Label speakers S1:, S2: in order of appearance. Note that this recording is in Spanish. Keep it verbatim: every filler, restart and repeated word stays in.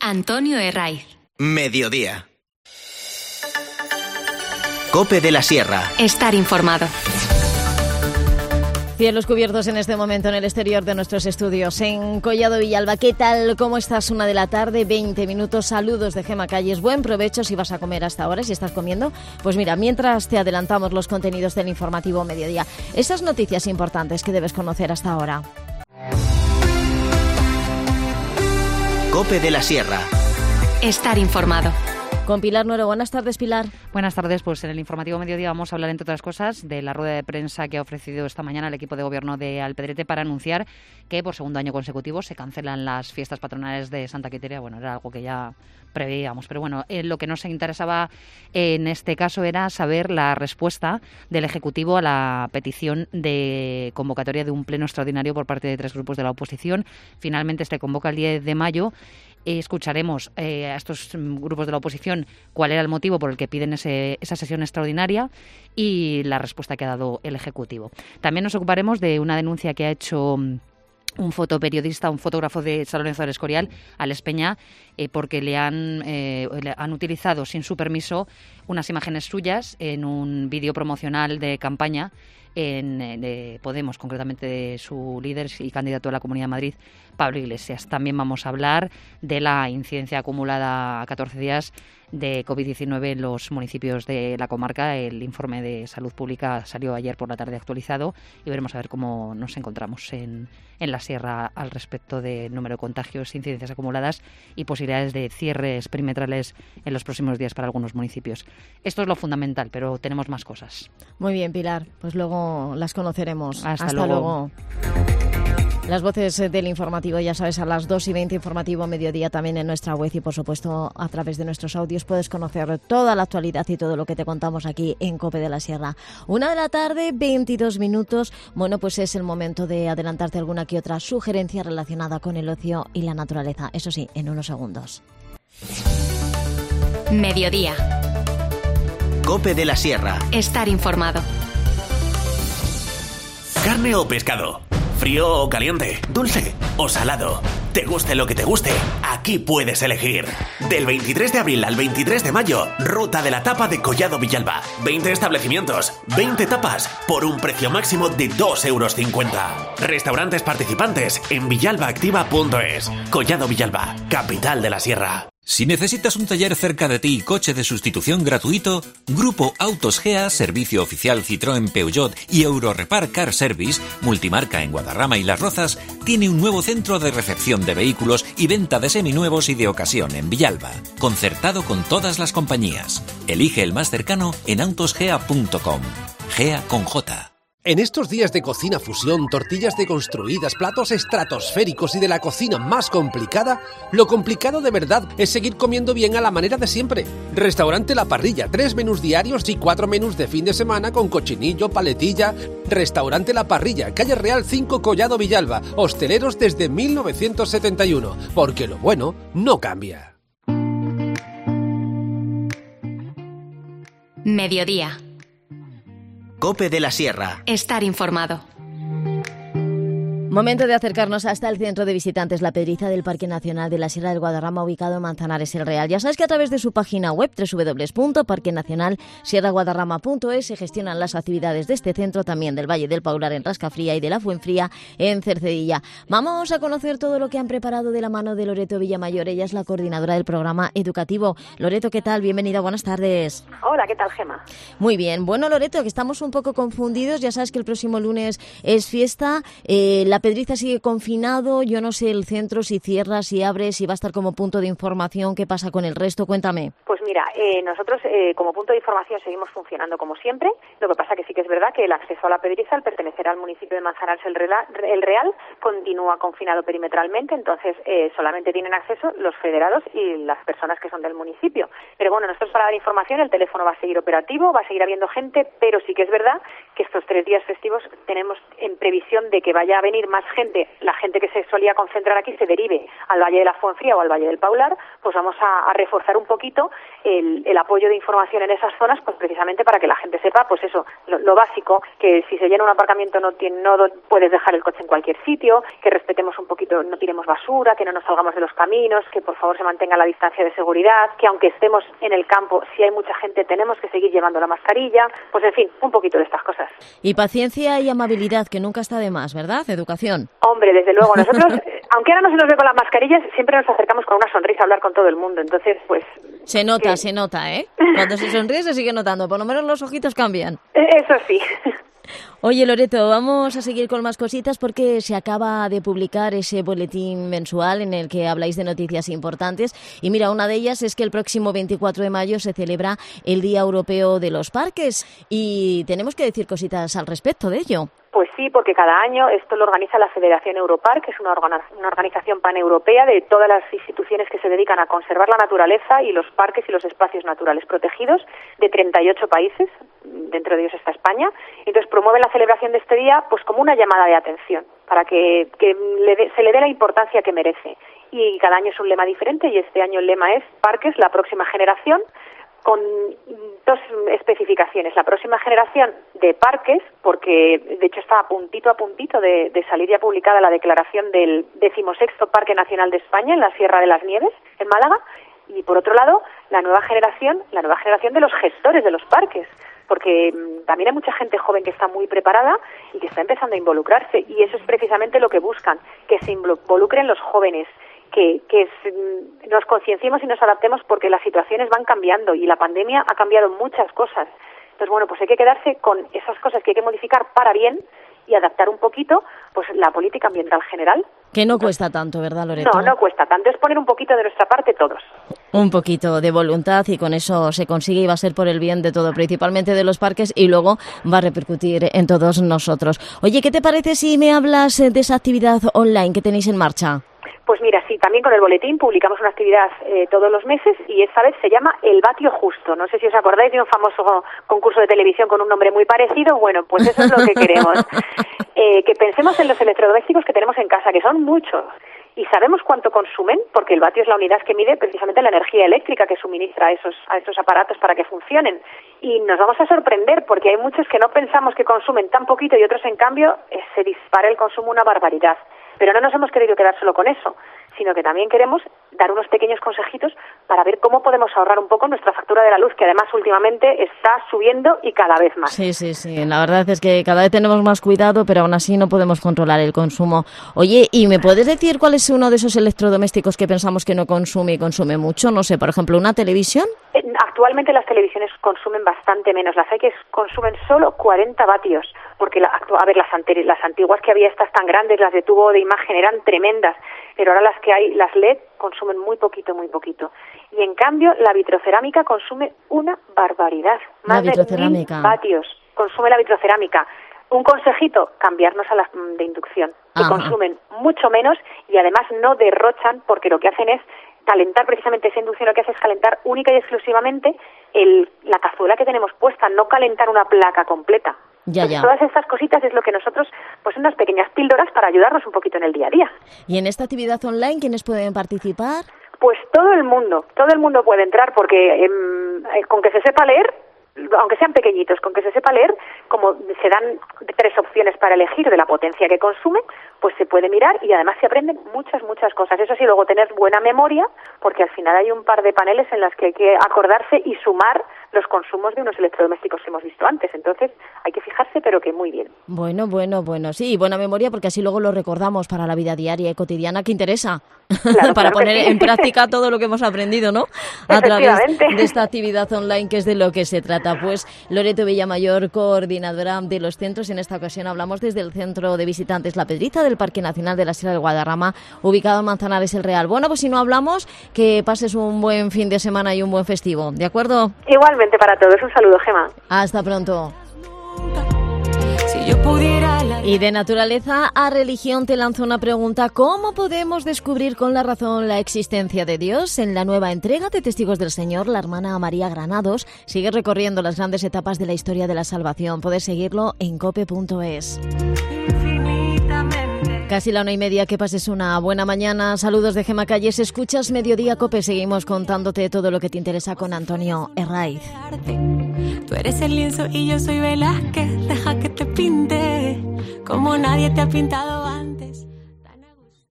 S1: Antonio Herraiz.
S2: Mediodía. COPE de la Sierra.
S1: Estar informado.
S3: Cielos cubiertos en este momento en el exterior de nuestros estudios en Collado Villalba. ¿Qué tal? ¿Cómo estás? Una de la tarde, veinte minutos. Saludos de Gema Calles. Buen provecho si vas a comer hasta ahora, si estás comiendo. Pues mira, mientras te adelantamos los contenidos del informativo Mediodía. Esas noticias importantes que debes conocer hasta ahora.
S2: COPE de la Sierra.
S1: Estar informado.
S3: Con Pilar Nuero. Buenas tardes, Pilar.
S4: Buenas tardes. Pues en el informativo Mediodía vamos a hablar, entre otras cosas, de la rueda de prensa que ha ofrecido esta mañana el equipo de gobierno de Alpedrete para anunciar que por segundo año consecutivo se cancelan las fiestas patronales de Santa Quiteria. Bueno, era algo que ya preveíamos, pero bueno, eh, lo que nos interesaba en este caso era saber la respuesta del Ejecutivo a la petición de convocatoria de un pleno extraordinario por parte de tres grupos de la oposición. Finalmente se convoca el diez de mayo. Escucharemos eh, a estos grupos de la oposición cuál era el motivo por el que piden ese, esa sesión extraordinaria y la respuesta que ha dado el Ejecutivo. También nos ocuparemos de una denuncia que ha hecho un fotoperiodista, un fotógrafo de San Lorenzo del Escorial, Alex Peña, eh, porque le han, eh, le han utilizado sin su permiso unas imágenes suyas en un vídeo promocional de campaña en, de Podemos, concretamente de su líder y candidato a la Comunidad de Madrid, Pablo Iglesias. También vamos a hablar de la incidencia acumulada a catorce días de COVID diecinueve en los municipios de la comarca. El informe de Salud Pública salió ayer por la tarde actualizado y veremos a ver cómo nos encontramos en, en la Sierra al respecto del número de contagios, incidencias acumuladas y posibilidades de cierres perimetrales en los próximos días para algunos municipios. Esto es lo fundamental, pero tenemos más cosas.
S3: Muy bien, Pilar. Pues luego las conoceremos.
S4: Hasta,
S3: Hasta luego. luego. Las voces del informativo, ya sabes, a las dos y veinte, informativo Mediodía, también en nuestra web y, por supuesto, a través de nuestros audios puedes conocer toda la actualidad y todo lo que te contamos aquí en COPE de la Sierra. Una de la tarde, veintidós minutos. Bueno, pues es el momento de adelantarte alguna que otra sugerencia relacionada con el ocio y la naturaleza. Eso sí, en unos segundos.
S1: Mediodía.
S2: COPE de la Sierra.
S1: Estar informado.
S5: ¿Carne o pescado? ¿Frío o caliente? ¿Dulce o salado? Te guste lo que te guste, aquí puedes elegir. Del veintitrés de abril al veintitrés de mayo, Ruta de la Tapa de Collado Villalba. veinte establecimientos, veinte tapas, por un precio máximo de dos euros cincuenta. Restaurantes participantes en villalbaactiva punto es. Collado Villalba, capital de la Sierra.
S6: Si necesitas un taller cerca de ti y coche de sustitución gratuito, Grupo Autos Gea, servicio oficial Citroën Peugeot y Eurorepar Car Service, multimarca en Guadarrama y Las Rozas, tiene un nuevo centro de recepción de vehículos y venta de seminuevos y de ocasión en Villalba, concertado con todas las compañías. Elige el más cercano en autosgea punto com. Gea con J.
S7: En estos días de cocina fusión, tortillas deconstruidas, platos estratosféricos y de la cocina más complicada, lo complicado de verdad es seguir comiendo bien a la manera de siempre. Restaurante La Parrilla, tres menús diarios y cuatro menús de fin de semana con cochinillo, paletilla. Restaurante La Parrilla, calle Real cinco, Collado Villalba, hosteleros desde mil novecientos setenta y uno, porque lo bueno no cambia.
S1: Mediodía.
S2: COPE de la Sierra.
S1: Estar informado.
S3: Momento de acercarnos hasta el centro de visitantes La Pedriza del Parque Nacional de la Sierra del Guadarrama, ubicado en Manzanares el Real. Ya sabes que a través de su página web doble u doble u doble u punto parque nacional sierra guadarrama punto es se gestionan las actividades de este centro, también del Valle del Paular en Rascafría y de la Fuenfría en Cercedilla. Vamos a conocer todo lo que han preparado de la mano de Loreto Villamayor. Ella es la coordinadora del programa educativo. Loreto, ¿qué tal? Bienvenida, buenas tardes.
S8: Hola, ¿qué tal, Gema?
S3: Muy bien. Bueno, Loreto, que estamos un poco confundidos. Ya sabes que el próximo lunes es fiesta. Eh, la Pedriza sigue confinado, yo no sé el centro si cierra, si abre, si va a estar como punto de información, ¿qué pasa con el resto? Cuéntame.
S8: Pues mira, eh, nosotros eh, como punto de información seguimos funcionando como siempre, lo que pasa que sí que es verdad que el acceso a la Pedriza, al pertenecer al municipio de Manzanares el Real, el Real continúa confinado perimetralmente, entonces eh, solamente tienen acceso los federados y las personas que son del municipio. Pero bueno, nosotros para dar información el teléfono va a seguir operativo, va a seguir habiendo gente, pero sí que es verdad que estos tres días festivos tenemos en previsión de que vaya a venir más gente. La gente que se solía concentrar aquí se derive al Valle de la Fuenfría o al Valle del Paular, pues vamos a, a reforzar un poquito el, el apoyo de información en esas zonas, pues precisamente para que la gente sepa, pues eso, lo, lo básico, que si se llena un aparcamiento no, tiene, no puedes dejar el coche en cualquier sitio, que respetemos un poquito, no tiremos basura, que no nos salgamos de los caminos, que por favor se mantenga la distancia de seguridad, que aunque estemos en el campo, si hay mucha gente tenemos que seguir llevando la mascarilla, pues en fin, un poquito de estas cosas.
S3: Y paciencia y amabilidad, que nunca está de más, ¿verdad? Educación.
S8: Hombre, desde luego, nosotros, aunque ahora no se nos ve con las mascarillas, siempre nos acercamos con una sonrisa a hablar con todo el mundo, entonces pues...
S3: Se nota,
S8: eh...
S3: se nota, ¿eh? Cuando se sonríe se sigue notando, por lo menos los ojitos cambian.
S8: Eso sí.
S3: Oye, Loreto, vamos a seguir con más cositas porque se acaba de publicar ese boletín mensual en el que habláis de noticias importantes. Y mira, una de ellas es que el próximo veinticuatro de mayo se celebra el Día Europeo de los Parques y tenemos que decir cositas al respecto de ello.
S8: Pues sí, porque cada año esto lo organiza la Federación Europark, que es una, organa, una organización paneuropea de todas las instituciones que se dedican a conservar la naturaleza y los parques y los espacios naturales protegidos de treinta y ocho países, dentro de ellos está España. Entonces promueven la celebración de este día pues como una llamada de atención, para que, que le de, se le dé la importancia que merece. Y cada año es un lema diferente y este año el lema es Parques, la próxima generación, con dos especificaciones. La próxima generación de parques, porque de hecho está a puntito a puntito de, de salir ya publicada la declaración del decimosexto Parque Nacional de España en la Sierra de las Nieves, en Málaga, y por otro lado, la nueva generación, la nueva generación de los gestores de los parques, porque también hay mucha gente joven que está muy preparada y que está empezando a involucrarse, y eso es precisamente lo que buscan, que se involucren los jóvenes, que, que nos concienciemos y nos adaptemos porque las situaciones van cambiando y la pandemia ha cambiado muchas cosas. Entonces, bueno, pues hay que quedarse con esas cosas que hay que modificar para bien y adaptar un poquito pues la política ambiental general.
S3: Que no cuesta tanto, ¿verdad, Loreto?
S8: No, no cuesta tanto, es poner un poquito de nuestra parte todos.
S3: Un poquito de voluntad y con eso se consigue y va a ser por el bien de todo, principalmente de los parques y luego va a repercutir en todos nosotros. Oye, ¿qué te parece si me hablas de esa actividad online que tenéis en marcha?
S8: Pues mira, sí, también con el boletín publicamos una actividad eh, todos los meses y esta vez se llama El Vatio Justo. No sé si os acordáis de un famoso concurso de televisión con un nombre muy parecido. Bueno, pues eso es lo que queremos. Eh, que pensemos en los electrodomésticos que tenemos en casa, que son muchos. Y sabemos cuánto consumen, porque el vatio es la unidad que mide precisamente la energía eléctrica que suministra a esos, a esos aparatos para que funcionen. Y nos vamos a sorprender, porque hay muchos que no pensamos que consumen tan poquito y otros, en cambio, eh, se dispara el consumo una barbaridad. Pero no nos hemos querido quedar solo con eso, sino que también queremos dar unos pequeños consejitos para ver cómo podemos ahorrar un poco nuestra factura de la luz, que además últimamente está subiendo y cada vez más.
S3: Sí, sí, sí. La verdad es que cada vez tenemos más cuidado, pero aún así no podemos controlar el consumo. Oye, ¿y me puedes decir cuál es uno de esos electrodomésticos que pensamos que no consume y consume mucho? No sé, por ejemplo, ¿una televisión?
S8: Actualmente las televisiones consumen bastante menos. Las hay que consumen solo cuarenta vatios, porque la, a ver, las, anteri- las antiguas que había, estas tan grandes, las de tubo de imagen, eran tremendas, pero ahora las que hay, las L E D, consumen muy poquito, muy poquito. Y en cambio, la vitrocerámica consume una barbaridad. Más
S3: la vitrocerámica.
S8: de mil vatios consume la vitrocerámica. Un consejito, cambiarnos a las de inducción, que Ajá. consumen mucho menos y además no derrochan, porque lo que hacen es calentar, precisamente esa inducción lo que hace es calentar única y exclusivamente el, la cazuela que tenemos puesta, no calentar una placa completa.
S3: Ya, ya.
S8: Todas estas cositas es lo que nosotros, pues unas pequeñas píldoras para ayudarnos un poquito en el día a día.
S3: ¿Y en esta actividad online quiénes pueden participar?
S8: Pues todo el mundo, todo el mundo puede entrar porque eh, con que se sepa leer, aunque sean pequeñitos, con que se sepa leer, como se dan tres opciones para elegir de la potencia que consume, pues se puede mirar y además se aprenden muchas, muchas cosas. Eso sí, luego tener buena memoria, porque al final hay un par de paneles en los que hay que acordarse y sumar los consumos de unos electrodomésticos que hemos visto antes. Entonces hay que fijarse, pero que muy bien.
S3: Bueno, bueno, bueno, sí, buena memoria, porque así luego lo recordamos para la vida diaria y cotidiana que interesa.
S8: Claro,
S3: para
S8: claro
S3: poner
S8: sí.
S3: en práctica todo lo que hemos aprendido, ¿no? A través de esta actividad online, que es de lo que se trata. Pues Loreto Villamayor, coordinadora de los centros. En esta ocasión hablamos desde el Centro de Visitantes La Pedriza del Parque Nacional de la Sierra del Guadarrama, ubicado en Manzanares el Real. Bueno, pues si no hablamos, que pases un buen fin de semana y un buen festivo, ¿de acuerdo?
S8: Igualmente para todos. Un saludo, Gema.
S3: Hasta pronto. Y de naturaleza a religión te lanzo una pregunta. ¿Cómo podemos descubrir con la razón la existencia de Dios? En la nueva entrega de Testigos del Señor, la hermana María Granados sigue recorriendo las grandes etapas de la historia de la salvación. Puedes seguirlo en cope punto es. Casi la una y media, que pases una buena mañana. Saludos de Gemma Calles, escuchas Mediodía Cope. Seguimos contándote todo lo que te interesa con Antonio Herraiz.
S9: Tú eres el lienzo y yo soy Velázquez, deja que te pinte como nadie te ha pintado.